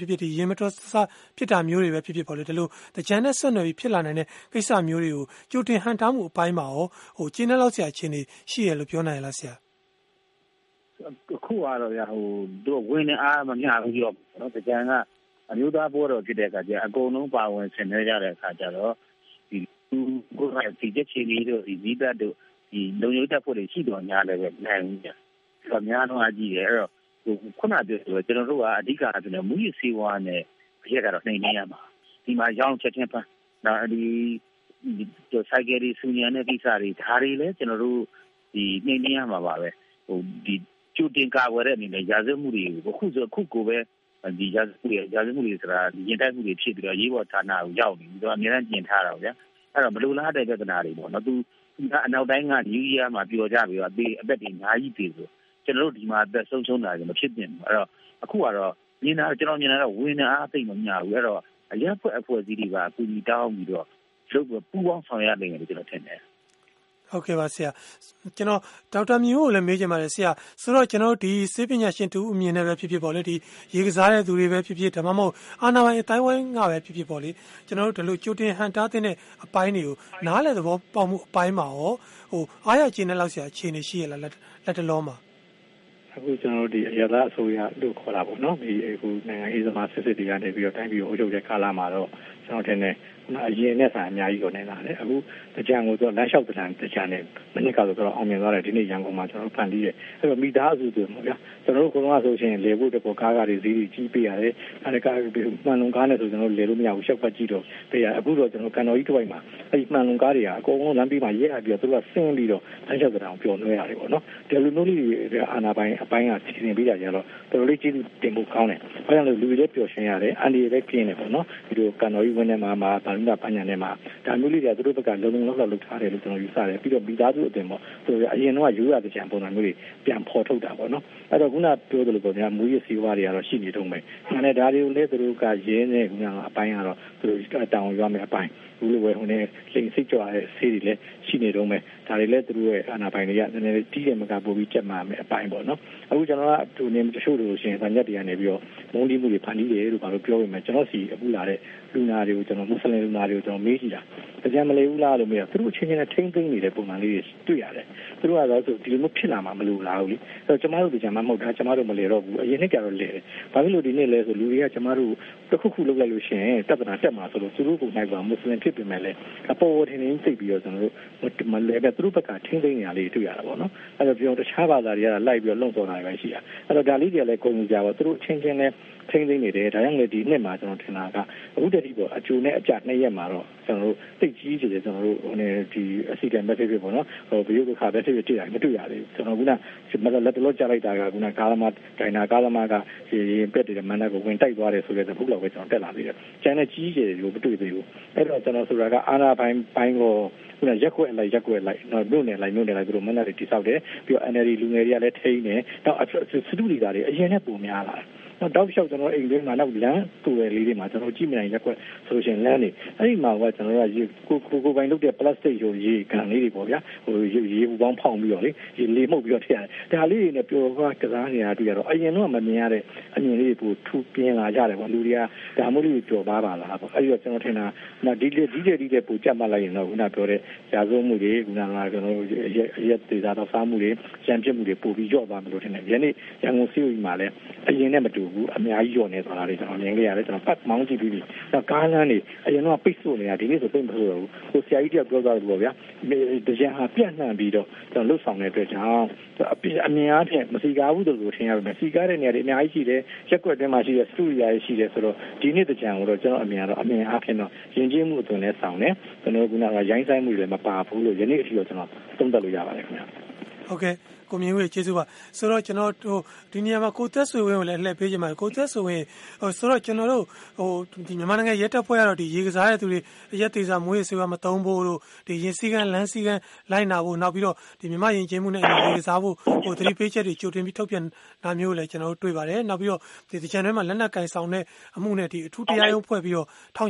Speaker 1: ဖြစ်ဖြစ်ဒီရေမတော်ဆဖြစ်တာမျိုးတွေပဲဖြစ်ဖြစ်ပေါ့လေဒီလိုတကြံနဲ့ဆက်နွယ်ပြီးဖြစ်လာနိုင်တဲ့ကိစ္စမျိုးတွေကိုကြိုတင်ဟန်တားမှုအပိုင်းမှာရောဟိုကျင်းတဲ့လောက်ဆရာအခြေအနေရှိရလို့ပြောနိုင်လားဆရာ
Speaker 3: အခုကတော့ရဟိုသူဝင်နေအားမမျှဘူးပြောနော်တကြံကအမျိုးသားဘောတော်ဖြစ်တဲ့အခါကျအကုန်လုံးပါဝင်ဆင်နွှဲကြတဲ့အခါကျတော့ဒီကိုယ်ကဒီချက်ချင်းလေးတို့ဒီမိဘတို့ဒီလုံခြုံရေးတပ်ဖွဲ့တွေရှိတော်များလည်းပဲနိုင်ဘူးကြာ။အများတော့အကြည့်တယ်အဲ့တော့ဟိုခုနပြောဆိုကျွန်တော်တို့ကအဓိကအားဖြင့်မူရစီဝါနဲ့အရက်ကတော့နှိမ်နေရမှာဒီမှာရောင်းချက်ချင်းပန်းဒါဒီဒီဆိုင်ကယ်တွေစူညံတဲ့ကိစ္စတွေဒါတွေလည်းကျွန်တော်တို့ဒီနှိမ်နေရမှာပါပဲဟိုဒီကျူတင်ကာဝယ်တဲ့အနေနဲ့ရာဇဝတ်မှုတွေကိုအခုဆိုအခုကိုပဲဒီရာဇဝတ်တွေရာဇဝတ်မှုတွေဆိုတာရင်တိုက်မှုတွေဖြစ်ပြီးတော့ရေးပေါ်ဌာနကိုရောက်နေပြီးတော့အများအားကျင်ထားတာဗျာအဲ့တော့မလိုလားတဲ့ပြဿနာတွေပေါ့နော်သူအနောက်တိုင်းကယူရီးယားမှာပြောကြပြီးတော့အသေးအသက်တွေအများကြီးသေးဆိုကျွန်တော်တို့ဒီမှာအသက်ဆုံးရှုံးတာကြမဖြစ်တင်ဘူးအဲ့တော့အခုကတော့မြင်တာကျွန်တော်မြင်တာတော့ဝင်နေအားသိမ့်မများဘူးအဲ့တော့အရက်ဖွဲ့အဖွဲ့အစည်းတွေကကူညီတောင်းပြီးတော့လုပ်ပူးပေါင်းဆောင်ရွက်နိုင်တယ်ကျွန်တော်ထင်တယ်
Speaker 1: ဟုတ်ကဲ့ပါဆရာကျွန်တော်ဒေါက်တာမြင့်ကိုလည်းမေးချင်ပါတယ်ဆရာဆိုတော့ကျွန်တော်ဒီစေပညာရှင်တူအမြင်နဲ့ပဲဖြစ်ဖြစ်ပေါ့လေဒီရေကစားတဲ့သူတွေပဲဖြစ်ဖြစ်ဒါမှမဟုတ်အာနာပိုင်အတိုင်းဝိုင်းကပဲဖြစ်ဖြစ်ပေါ့လေကျွန်တော်တို့ဒီလိုကြိုတင်ဟန်တားတဲ့အပိုင်းတွေကိုနားလည်သဘောပေါက်မှုအပိုင်းမှာရောဟိုအားရကျင်းတဲ့လောက်ဆရာအခြေအနေရှိရလားလက်တလုံးမှာ
Speaker 2: အခုကျွန်တော်တို့ဒီအရသာအစိုးရလို့ခေါ်တာပေါ့နော်ဒီအခုနိုင်ငံရေးသမားစစ်စစ်တွေကနေပြီးတော့တိုင်းပြည်ကိုအုပ်ချုပ်တဲ့ကာလမှာတော့ကျွန်တော်ထင်တယ်အရင်နဲ့ဆိုင်အများကြီးကိုနေလာတယ်အခုတကြံကိုဆိုလမ်းလျှောက်တကြံတကြံနဲ့မနစ်ကဆိုတော့အောင်မြင်သွားတယ်ဒီနေ့ရန်ကုန်မှာကျွန်တော်ဖန်တီးတယ်အဲ့တော့မိသားစုဆိုပေါ့ဗျာကျွန်တော်တို့ကတော့ဆိုရှင်လေဖို့တပေါ်ကားကားတွေဈေးကြီးကြီးပေးရတယ်အဲ့ဒါကားမှန်လုံကားနဲ့ဆိုကျွန်တော်လေလို့မရဘူးရှောက်ပတ်ကြည့်တော့ပေးရအခုတော့ကျွန်တော်ကန်တော်ကြီးတစ်ဝိုက်မှာအဲ့ဒီမှန်လုံကားတွေကအကုန်လုံးလမ်းပေးမှာရဲရပြီးတော့သူကဆင်းပြီးတော့လမ်းလျှောက်တကြံပျော်လွှဲရတယ်ပေါ့နော်ဒီလိုမျိုးလေးအာနာပိုင်းအပိုင်းကစီစဉ်ပေးကြကြတော့တော်တော်လေးကျေးဇူးတင်ဖို့ကောင်းတယ်ဘာကြောင့်လဲလူတွေလည်းပျော်ရွှင်ရတယ်အန်ဒီလည်းပြင်းတယ်ပေါ့နော်ဒီလိုကန်တော်ကြီးဝင်းထဲမှာမှာတာလင်းတာပညာနဲ့မှာဒါမျိုးလေးတွေကသူတို့ဘက်ကလုံလုံလောက်လောက်လုပ်ထားတယ်လို့ကျွန်တော်ယူဆတယ်ပြီးတော့မိသားစုအတင်ပေါ့သူအရင်တော့ရိုးရတဲ့ကြံပုံစံမျိုးတွေပြန်ဖော်ထုတ်တာပေါ့နော်အဲ့တော့ခုနပြောသလိုပေါ့ဗျာမူရစီဝါတွေကတော့ရှိနေတော့မယ်ဒါနဲ့ဒါတွေကိုလည်းသူတို့ကရင်းနေခုနကအပိုင်းကတော့သူတို့တောင်းရမယ်အပိုင်းဘူးလို့ပဲဟိုနေလိန်စိတ်ကြွတဲ့ဆေးတွေလည်းရှိနေတော့မယ်ဒါတွေလည်းသူတို့ရဲ့အာဏာပိုင်တွေကနည်းနည်းတီးတယ်မကပို့ပြီးကြက်မှာမယ်အပိုင်းပေါ့နော်အခုကျွန်တော်ကသူနေတချို့လို့ရှိရင်ဗညက်တွေကနေပြီးတော့မုန်းတီးမှုတွေဖန်တီးတယ်လို့ဘာလို့ပြောရမလဲကျွန်တော်စီအခုလာတဲ့လူနာတွေကိုကျွန်တော်မွတ်စလင်လူနာတွေကိုကျွန်တော်မေးကြည့်တာကြံမလေးဘူးလားလို့မေးတော့သူတို့အချင်းချင်းနဲ့ထိမ့်သိမ့်နေတဲ့ပုံမှန်လေးတွေတွေ့ရတယ်သူတို့ကတော့ဆိုဒီလိုမျိုးဖြစ်လာမှာမလို့လားဘူးလေအဲ့တော့ကျမတို့ကြံမမဟုတ်တာကျမတို့မလဲတော့ဘူးအရင်နှစ်ကတော့လဲတယ်ဘာဖြစ်လို့ဒီနေ့လဲဆိုလူတွေကကျမတို့တစ်ခုခုလုပ်လိုက်လို့ရှိရင်တက်တနာတက်မှာဆိုလို့သူတို့ကိုနိုင်ပါမွတ်စလင်ဖြစ်ပြင်မဲ့လဲအပေါ်ထင်းထင်းသိပြီးတော့ကျွန်တော်တို့မလဲပဲသူတို့ဘက်ကထိမ့်သိမ့်နေရလေးတွေ့ရတာပေါ့နော်အဲ့တော့ပြောတခြားဘာသာတွေကလိုက်ပြီးတော့လုံဆော်တာပဲရှိတာအဲ့တော့ဒါလေးတွေကလည်းကုန်ကြပါသူတို့ချင်းချင်းနဲ့ထိမ့်သိမ့်နေတယ်ဒါကြောင့်လေဒီနှစ်မှာကျွန်တော်ထင်တာကအခုတည်းကအကျိုးနဲ့အကြနှစ်ရက်မှာတော့ကျွန်တော်တို့သိကြီးကြတယ်ကျွန်တော်တို့ဟိုနေဒီအစီတန်ပဲဖြစ်ဖြစ်ပေါ့နော်ဟိုဘီယိုကခါပဲဖြစ်ဖြစ်တွေ့ရတယ်မတွေ့ရသေးဘူးကျွန်တော်ကမလက်တလို့ကြားလိုက်တာကကကားသမားဒိုင်နာကားသမားကရင်ပက်တယ်မန်နာကိုဝင်တိုက်သွားတယ်ဆိုတဲ့သဘောလောက်ပဲကျွန်တော်တက်လာသေးတယ်ကျန်တဲ့ကြီးကျယ်တွေကိုမတွေ့သေးဘူးအဲ့တော့ကျွန်တော်ဆိုတာကအာနာပိုင်းပိုင်းကိုခုနရက်ခွက်လိုက်ရက်ခွက်လိုက်တော့မြို့နယ်လိုက်မြို့နယ်လိုက်သူတို့မန်နာတွေတိဆောက်တယ်ပြီးတော့ N L D လူငယ်တွေကလည်းထိန်းတယ်တော့စတူဒီတာတွေအရင်နဲ့ပုံများလာတော့တောက်လျှောက်ကျွန်တော်အိမ်တွင်းမှာနောက်လမ်းတူရလေးတွေမှာကျွန်တော်ကြည့်မြင်ရက်ခွက်ဆိုလို့ရှိရင်လမ်းတွေအဲ့ဒီမှာကကျွန်တော်ကရေကိုကိုကိုပိုင်းလုပ်တဲ့ plastic ရိုရေကန်လေးတွေပေါ့ဗျာဟိုရေရေပူပေါင်းဖောင်းပြီးတော့လေရေလေးမှုတ်ပြီးတော့ထည့်ရတယ်ဒါလေးတွေနဲ့ပျော်ကကစားနေတာတွေ့ရတော့အရင်တော့မမြင်ရတဲ့အမြင်လေးတွေပိုထူပြင်းလာကြတယ်ပေါ့လူတွေကဒါမှမဟုတ်ပျော်ပါပါလားပေါ့အဲ့ဒီတော့ကျွန်တော်ထင်တာနောက်ဒီဒီဒီဒီတဲ့ပူကြက်မှလိုက်ရင်တော့ခုနပြောတဲ့ရာဇဝမှုတွေခုနကကျွန်တော်ရက်ရက်သေးတာတော့စားမှုတွေရံပြစ်မှုတွေပိုပြီးကြော့သွားမလို့ထင်တယ်ယနေ့ရန်ကုန်စီးရီမှာလည်းအရင်နဲ့မတူဘူးအများကြီးကြော့နေသွားတာတွေကျွန်တော်မြင်ခဲ့ရတယ်ကျွန်တော်ပတ်မောင်းကြည့်ပြီးပြီနောက်ကားလမ်းတွေအရင်တော့ပိတ်ဆို့နေတာဒီနေ့ဆိုပိတ်မဆို့တော့ဘူးဟိုဆရာကြီးတယောက်ပြောသွားတယ်ပေါ့ဗျာတကြံဟာပြန့်နှံ့ပြီးတော့ကျွန်တော်လှုပ်ဆောင်တဲ့အတွက်ကြောင့်အမြင်အားဖြင့်မစီကားဘူးလို့ထင်ရပါမယ်စီကားတဲ့နေရာတွေအများကြီးရှိတယ်ရက်ွက်တွင်းမှာရှိတဲ့စတူဒီယိုရှိတယ်ဆိုတော့ဒီနေ့တကြံကိုတော့ကျွန်တော်အမြင်ကတော့အမြင်အားဖြင့်တော့ယဉ်ကျေးမှုအသွင်နဲ့ဆောင်တယ်ကျွန်တော်ကကရိုင်းဆိုင်မှုတွေလည်းမပါဘူးလို့ယနေ့အထိတော့ကျွန်တော်သုံးသပ်လို့ရပါတယ်ခင်ဗျာ
Speaker 1: ဟုတ်ကဲ့ကိုမြင့်ဝေကျေးဇူးပါဆိုတော့ကျွန်တော်ဟိုဒီနေရာမှာကိုသက်ဆွေဝင်းကိုလည်းလှည့်ပေးကြပါကိုသက်ဆွေဝင်းဟိုဆိုတော့ကျွန်တော်တို့ဟိုဒီမြန်မာနိုင်ငံရဲတပ်ဖွဲ့ကတော့ဒီရေကစားတဲ့သူတွေရက်သေးစားမွေးဆေးဝါးမသုံးဖို့လို့ဒီရင်စည်းကမ်းလမ်းစည်းကမ်းလိုက်နာဖို့နောက်ပြီးတော့ဒီမြန်မာရင်ကျင်းမှုနဲ့ရေကစားဖို့ဟိုသတိပေးချက်တွေကြိုတင်ပြီးထုတ်ပြန်တာမျိုးလည်းကျွန်တော်တို့တွေ့ပါတယ်နောက်ပြီးတော့ဒီတကြံထဲမှာလက်နက်ကင်ဆောင်တဲ့အမှုနဲ့ဒီအထူးတရားရုံးဖွဲ့ပြီးတော့ထောင်ချ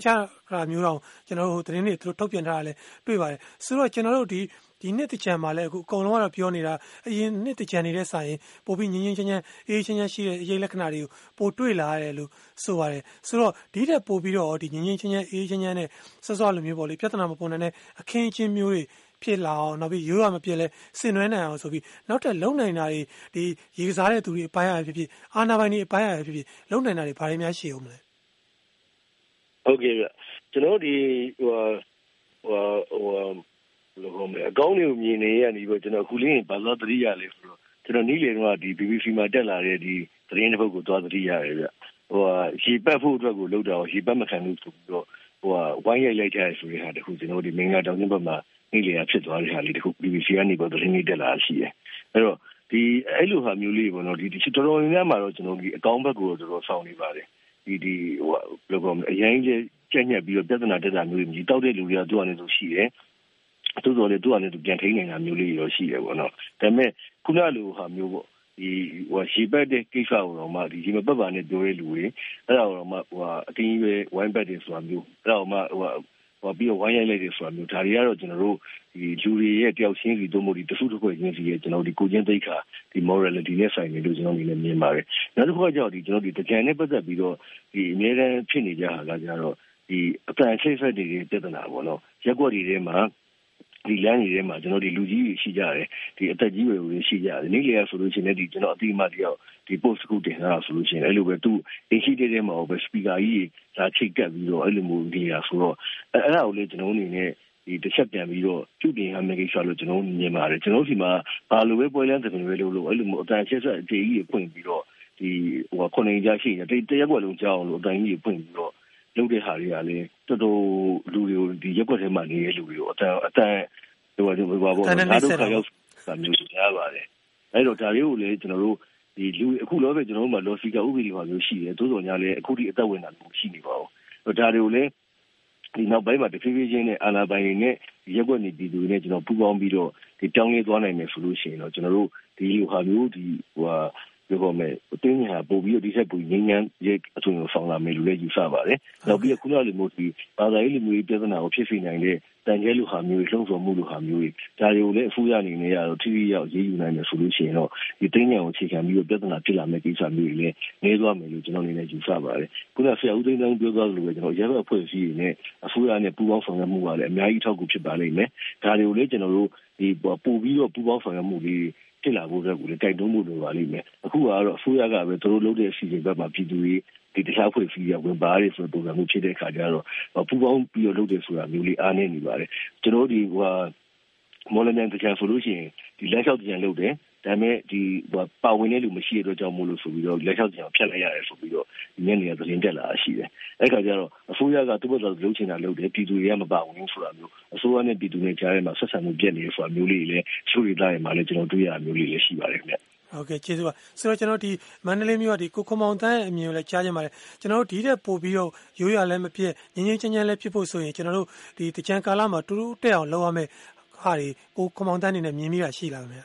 Speaker 1: ဟာမျိုးတော့ကျွန်တော်တို့သတင်းတွေသူတို့ထုတ်ပြန်ထားတာလည်းတွေ့ပါတယ်ဆိုတော့ကျွန်တော်တို့ဒီဒီနှစ်တကြံမှာလည်းအခုအကုန်လုံးကတော့ပြောနေတာအရင်နှစ်တကြံနေတဲ့ဆိုင်ရင်ပိုပြီးငင်းငင်းချင်းချင်းအေးချင်းချင်းရှိတဲ့အရေးလက္ခဏာတွေကိုပိုတွေ့လာရတယ်လို့ဆိုပါတယ်ဆိုတော့ဒီတဲ့ပိုပြီးတော့ဒီငင်းငင်းချင်းချင်းအေးချင်းချင်းနဲ့ဆော့ဆော့လိုမျိုးပေါ့လေပြဿနာမပေါ်နိုင်တဲ့အခင်းချင်းမျိုးတွေဖြစ်လာအောင်နောက်ပြီးရိုးရမပြည့်လဲဆင်နွှဲနိုင်အောင်ဆိုပြီးနောက်ထပ်လုံနိုင်တာတွေဒီရေကစားတဲ့သူတွေအပိုင်းအရဖြစ်ဖြစ်အာနာပိုင်တွေအပိုင်းအရဖြစ်ဖြစ်လုံနိုင်တာတွေဘာတွေများရှိအောင်မလဲ
Speaker 4: ဟုတ်ကဲ့ဗျကျွန်တော်ဒီဟိုဟိုဟိုလောကမှာအကောင်းတွေကိုမြင်နေရနေပြီးကျွန်တော်အခုလေးဘာသာတတိယလေးဆိုတော့ကျွန်တော်နေ့လယ်တော့ဒီ ဘီ ဘီ စီ မှာတက်လာတဲ့ဒီသတင်းတစ်ပုဒ်ကိုသွားတတိယရတယ်ဗျဟိုရေပတ်ဖို့အတွက်ကိုလောက်တော့ရေပတ်မခံလို့ဆိုပြီးတော့ဟိုဝိုင်းရိုက်လိုက်ကြရဆိုတဲ့ဟာတခုကျွန်တော်ဒီမင်္ဂလာတောင်ကျင်းဘက်မှာနေ့လယ်ကဖြစ်သွားတဲ့ဟာလေးတခု ဘီ ဘီ စီ ကနေပေါ်သတင်းလေးတက်လာရှိတယ်အဲ့တော့ဒီအဲ့လိုဟာမျိုးလေးပေါ့နော်ဒီတော်တော်များများမှာတော့ကျွန်တော်ဒီအကောင်းဘက်ကိုတော်တော်ဆောင်နေပါတယ်ဒီဒီဟိုဘယ်လိုကအရင်ကျကျညက်ပြီးတော့ပြဿနာတက်တာမျိုးတွေကြီးတောက်တဲ့လူတွေကသူ့အနေနဲ့ရှိတယ်သူ့တော်လေသူ့အနေနဲ့ပြန်ထိန်းနေတာမျိုးလေးရောရှိတယ်ပေါ့နော်ဒါပေမဲ့ခုနလိုဟာမျိုးပေါ့ဒီဟိုရှေ့ပတ်တဲ့ကိစ္စကိုတော့မှဒီဒီမပတ်ပါနဲ့ပြောရဲလူတွေအဲ့ဒါတော့မှဟိုအတင်းကြီးပဲဝိုင်းပတ်တယ်ဆိုတာမျိုးအဲ့ဒါတော့မှဟိုဟိုပြီးတော့ဝိုင်းရိုက်လိုက်တယ်ဆိုတာမျိုးဒါတွေကတော့ကျွန်တော်တို့ဒီလူတွေရဲ့တယောက်ချင်းစီတို့မို့ဒီတစုတစ်ခွက်ချင်းစီရဲ့ကျွန်တော်ဒီကိုချင်းသိက္ခာဒီ morality နဲ့ဆိုင်နေလို့ကျွန်တော်အနေနဲ့မြင်ပါတယ်နောက်တစ်ခုကကြောင့်ဒီကျွန်တော်ဒီတကြံနဲ့ပတ်သက်ပြီးတော့ဒီအများအားဖြစ်နေကြတာကကြတော့ဒီအတန်ချိတ်ဆက်တွေပြဿနာပေါ့နော်ရက်ွက်တွေထဲမှာဒီလမ်းတွေထဲမှာကျွန်တော်ဒီလူကြီးတွေရှိကြတယ်ဒီအသက်ကြီးတွေရှိကြတယ်နေ့လည်ရဆိုလို့ရှိရင်ဒီကျွန်တော်အတိအမှတယောက်ဒီ post ကုတင်တာဆိုလို့ရှိရင်အဲ့လိုပဲသူအင်ရှိတဲ့ထဲမှာပဲ speaker ကြီးဒါချိတ်ကပ်ပြီးတော့အဲ့လိုမျိုးနေရဆိုတော့အဲ့ဒါကိုလေကျွန်တော်အနေနဲ့ဒီတစ်ချက်ပြန်ပြီးတော့ပြုပြင်ရမယ့်ကိစ္စလို့ကျွန်တော်မြင်ပါတယ်ကျွန်တော်ဒီမှာဘာလို့ပဲပွဲလန်းတဲ့တွေလို့လို့အဲ့လိုမျိုးအတန်ချက်ဆက်အကြေကြီးဖွင့်ပြီးတော့ဒီဟိုခုနေကြရှိတယ်တရက်ွက်လုံးကြောင်းလို့အတန်ကြီးဖွင့်ပြီးတော့လုပ်တဲ့ဟာတွေကလည်းတော်တော်လူတွေကိုဒီရက်ွက်ထဲမှာနေတဲ့လူတွေကိုအတန်အတန်ဟိုဘာဘာပေါ့ဒါတို့ခါရောက်တာမျိုးရပါတယ်အဲ့တော့ဒါလေးကိုလည်းကျွန်တော်တို့ဒီလူအခုလောပဲကျွန်တော်တို့မှာ logic ဥပဒေပါမျိုးရှိတယ်သို့တော်ညာလည်းအခုဒီအသက်ဝင်တာမျိုးရှိနေပါဘူးဒါတွေကိုလည်းဒီနောက်ပိုင်းမှာတဖြည်းဖြည်းချင်းနဲ့အာဏာပိုင်တွေနဲ့ရက်ွက်နေပြည်သူတွေနဲ့ကျွန်တော်ပူးပေါင်းပြီးတော့ဒီပြောင်းလဲသွားနိုင်မယ်ဆိုလို့ရှိရင်တော့ကျွန်တော်တို့ဒီလိုဟာမျိုးဒီဟိုဟာဒီကောင်မဲ့အတင်းညာပို့ပြီးတော့ဒီဆက်ပူငင်းငန်းရဲ့အထွင်ကိုဆောင်လာမယ်လို့လည်းယူဆပါတယ်။နောက်ပြီးခုနကလိုမျိုးဒီဘာသာရေးလူမျိုးပြဿနာကိုဖြစ်စေနိုင်တဲ့တန်ကျဲလူဟာမျိုးလှုံ့ဆော်မှုလူဟာမျိုးဒါတွေကိုလည်းအစိုးရအနေနဲ့ကတော့ထိထိရောက်ရေးယူနိုင်မယ်ဆိုလို့ရှိရင်တော့ဒီတင်းညာကိုအခြေခံပြီးတော့ပြဿနာဖြစ်လာမယ့်ကိစ္စမျိုးတွေလည်းနေသွားမယ်လို့ကျွန်တော်အနေနဲ့ယူဆပါတယ်။ခုနဆရာဦးသိန်းသန်းပြောသွားသလိုပဲကျွန်တော်ရဲဘက်အဖွဲ့အစည်းတွေနဲ့အစိုးရနဲ့ပူးပေါင်းဆောင်ရွက်မှုကလည်းအများကြီးထောက်ကူဖြစ်ပါလိမ့်မယ်။ဒါတွေကိုလည်းကျွန်တော်တို့ဒီပို့ပြီးတော့ပူးပေါင်းဆောင်ရွက်မှုတွေဖြစ်လာဖို့အတွက်ကိုလည်းတိုက်တွန်းမှုလိုပါလိမ့်မယ်အခုကတော့အစိုးရကပဲသူတို့လုပ်တဲ့အစီအစဉ်ဘက်မှာပြည်သူတွေဒီတခြားဖွဲ့စည်းရဝင်ပါရဆိုတဲ့ပုံစံမျိုးဖြစ်တဲ့အခါကျတော့ပူပေါင်းပြီးတော့လုပ်တယ်ဆိုတာမျိုးလေးအားနည်းနေပါတယ်ကျွန်တော်ဒီဟိုမော်လမြိုင်တခြားဆိုလို့ရှိရင်ဒီလက်လျှောက်ကြံလုပ်တယ်ဒါပေမဲ့ဒီပါဝင်တဲ့လူမရှိတဲ့အတွက်ကြောင့်မို့လို့ဆိုပြီးတော့လက်လျှောက်ကြံဖြတ်လိုက်ရတယ်ဆိုပြီးတော့ဒီညနေကသတင်းတက်လာရှိတယ်အဲ့ခါကျတော့အစိုးရကသူ့ဘက်ကလုပ်ချင်တာလုပ်တယ်ပြည်သူတွေကမပါဝင်ဆိုတာမျိုးအစိုးရနဲ့ပြည်သူနဲ့ကြားထဲမှာဆက်ဆံမှုပြည့်နေဆိုတာမျိုးလေးလည်းရှုပ်ရတဲ့မှာလည်းကျွန်တော်တွေ့ရမျိုးလေးလည်းရှိပါတယ်ခင်ဗျ
Speaker 1: ဟုတ်ကဲ့ကျေးဇူးပါဆိုတော့ကျွန်တော်ဒီမန္တလေးမြို့ကဒီကိုခွန်မောင်တန်းအမြင်ကိုလည်းကြားကြပါတယ်ကျွန်တော်တို့ဒီတဲ့ပို့ပြီးတော့ရိုးရလည်းမဖြစ်ငင်းငင်းချမ်းချမ်းလည်းဖြစ်ဖို့ဆိုရင်ကျွန်တော်တို့ဒီတကြံကာလမှာတူတူတက်အောင်လုပ်ရမယ်ဟာဒီကိုခွန်မောင်တန်းအနေနဲ့မြင်မိတာရှိလားခင်ဗျ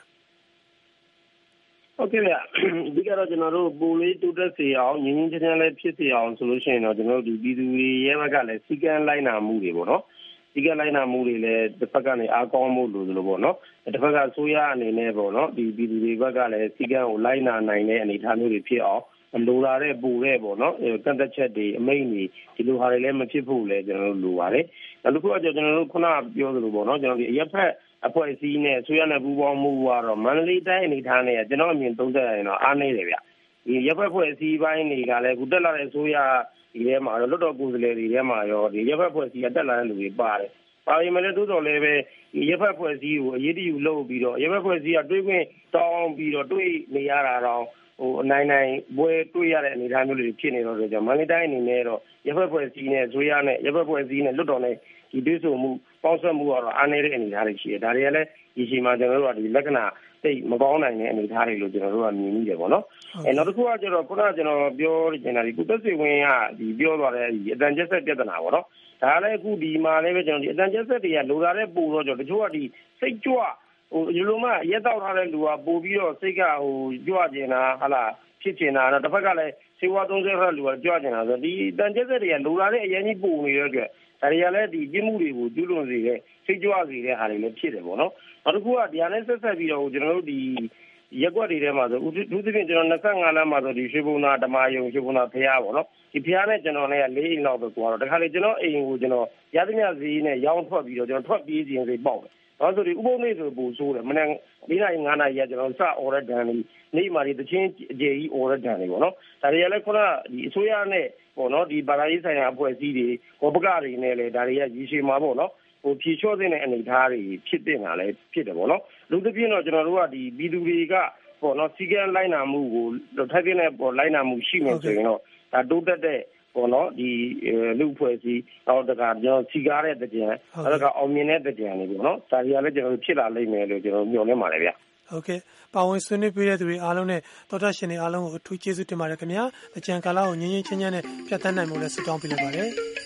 Speaker 5: ဟုတ်ကဲ့ဗျဒီကတော့ကျွန်တော်တို့ပိုလေးတိုးတက်စေအောင်ငင်းငင်းချမ်းချမ်းလည်းဖြစ်စေအောင်ဆိုလို့ရှိရင်တော့ကျွန်တော်တို့ဒီပြည်သူတွေရဲ့ဘက်ကလည်းစီကံလိုက်နာမှုတွေပေါ့နော်ဒီကလိုက်နာမှုတွေလည်းတစ်ဖက်ကနေအားကောင်းမှုလို့လို့ပေါ့နော်တစ်ဖက်ကအစိုးရအနေနဲ့ပေါ့နော်ဒီပြည်သူတွေဘက်ကလည်းစီကံကိုလိုက်နာနိုင်တဲ့အနေအထားမျိုးတွေဖြစ်အောင်လိုလာတဲ့ပူတဲ့ပေါ့နော်ကန့်သက်ချက်တွေအမိန့်တွေဒီလိုဟာတွေလည်းမဖြစ်ဖို့လည်းကျွန်တော်တို့လိုပါတယ်နောက်တစ်ခုကကျွန်တော်တို့ခုနပြောသလိုပေါ့နော်ကျွန်တော်ဒီအရက်ဖက်အဖွဲ့အစည်းနဲ့ဆိုရတဲ့ပူးပေါင်းမှုကတော့မန္တလေးတိုင်းအနေထားနဲ့ကျွန်တော်အမြင်သုံးသပ်ရရင်တော့အားနည်းတယ်ဗျဒီရက်ဖက်အဖွဲ့အစည်းပိုင်းတွေကလည်းခုတက်လာတဲ့ဆိုရဒီထဲမှာတော့လွတ်တော်ကိုယ်စားလှယ်တွေထဲမှာရောဒီရက်ဖက်ဖွဲ့စည်းရတက်လာတဲ့လူတွေပါတယ်။ပါရင်မလည်းတိုးတော်လည်းပဲဒီရက်ဖက်ဖွဲ့စည်းကိုအရေးတယူလုပ်ပြီးတော့ရက်ဖက်ဖွဲ့စည်းကတွေးခွင့်တောင်းပြီးတော့တွေးနေရတာတော့ဟိုအနိုင်နိုင်ဘွဲတွေးရတဲ့အနေအထားမျိုးတွေဖြစ်နေတော့ဆိုကြမန္တလေးတိုင်းအနေနဲ့တော့ရက်ဖက်ဖွဲ့စည်းနဲ့ဇွေရနဲ့ရက်ဖက်ဖွဲ့စည်းနဲ့လွတ်တော်နဲ့ဒီတွေးဆိုမှုပေါင်းစပ်မှုကတော့အားနည်းတဲ့အနေအထားတွေရှိတယ်။ဒါတွေကလည်းဒီချိန်မှာကျွန်တော်တို့ကဒီလက္ခဏာသိမကောင်းနိုင်တဲ့အနေအထားတွေလို့ကျွန်တော်တို့ကမြင်မိတယ်ပေါ့နော်။အဲနောက်တစ်ခုကကျတော့ခုနကကျွန်တော်ပြောနေတာဒီကုသက်စေဝင်ကဒီပြောသွားတဲ့ဒီအတန်ကျက်ဆက်ပြဿနာပေါ့နော်။ဒါလည်းအခုဒီမှာလည်းပဲကျွန်တော်ဒီအတန်ကျက်ဆက်တွေကလိုလာတဲ့ပို့တော့ကျွန်တော်တချို့ကဒီစိတ်ကြွဟိုဒီလိုမှရက်တောက်ထားတဲ့လူကပို့ပြီးတော့စိတ်ကဟိုကြွကျင်တာဟာလားဖြစ်ကျင်တာတော့တစ်ဖက်ကလည်းစေဝါသုံးဆဲဖက်လူကကြွကျင်တာဆိုဒီအတန်ကျက်ဆက်တွေကလိုလာတဲ့အရင်ကြီးပို့နေတဲ့အတွက်ဒါတွေကလည်းဒီပြစ်မှုတွေကိုကျူးလွန်စေတဲ့စိတ်ကြွစေတဲ့ဟာတွေလည်းဖြစ်တယ်ပေါ့နော်နောက်တစ်ခုကဒီဟာနဲ့ဆက်ဆက်ပြီးတော့ကျွန်တော်တို့ဒီရက်ွက်တွေထဲမှာဆိုဥဒုသဖြင့်ကျွန်တော်နှစ်ဆယ့်ငါလမ်းမှာဆိုဒီရွှေဘုံသာဓမ္မယုံရွှေဘုံသာဖျားပေါ့နော်ဒီဖျားနဲ့ကျွန်တော်လည်းလေးအိမ်လောက်ပဲကွာတော့တခါလေကျွန်တော်အိမ်ကိုကျွန်တော်ရသမျှဈေးနဲ့ရောင်းထွက်ပြီးတော့ကျွန်တော်ထွက်ပြေးခြင်းစိတ်ပေါက်တယ်နောက်ဆိုဒီဥပုံနေဆိုပူဆိုးတယ်မနေ့၄နာရီ၅နာရီကကျွန်တော်စအော်ရဒန်လေးနေ့မှာဒီတချင်းအကျေကြီးအော်ရဒန်လေးပေါ့နော်ဒါတွေကလည်းခုနဒီအစိုးရနဲ့ပေါ့နော်ဒီဘာသာရေးဆိုင်ရာအဖွဲ့အစည်းတွေဘောပကတွေနဲ့လည်းဒါတွေကရည်ရှိမှာပေါ့နော်ဟိုဖြေလျှော့တဲ့အနေအထားတွေဖြစ်တင်တာလည်းဖြစ်တယ်ပေါ့နော်လူတစ်ပြင်းတော့ကျွန်တော်တို့ကဒီပြည်သူတွေကပေါ့နော်စီကံလိုက်နာမှုကိုထိုက်တဲ့ပေါ်လိုက်နာမှုရှိနေဆိုရင်တော့ဒါတိုးတက်တဲ့ပေါ့နော်ဒီလူဖွဲ့စည်းတော့တခါကျွန်တော်စီကားတဲ့တကြံအဲ့ဒါကအောင်မြင်တဲ့တကြံတွေပေါ့နော်ဒါတွေကလည်းကျွန်တော်ဖြစ်လာလိမ့်မယ်လို့ကျွန်တော်မျှော်လင့်ပါတယ်ဗျ
Speaker 1: ဟုတ်ကဲ့ပါဝင်ဆွေးနွေးပေးတဲ့သူတွေအားလုံးနဲ့တော်တော်ရှင်တွေအားလုံးကိုအထူးကျေးဇူးတင်ပါတယ်ခင်ဗျာအကြံကာလကိုငြင်းငြင်းချင်းချင်းနဲ့ဖြတ်သန်းနိုင်မှုလည်းဆုတောင်းပေးလိုက်ပါတယ်